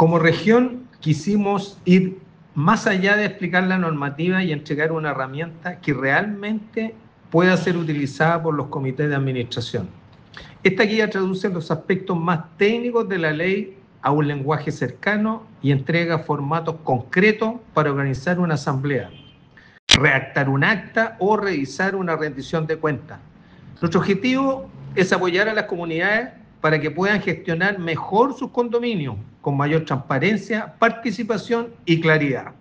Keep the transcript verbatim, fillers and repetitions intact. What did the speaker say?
Como región quisimos ir más allá de explicar la normativa y entregar una herramienta que realmente pueda ser utilizada por los comités de administración. Esta guía traduce los aspectos más técnicos de la ley a un lenguaje cercano y entrega formatos concretos para organizar una asamblea, redactar un acta o revisar una rendición de cuentas. Nuestro objetivo es apoyar a las comunidades para que puedan gestionar mejor sus condominios con mayor transparencia, participación y claridad.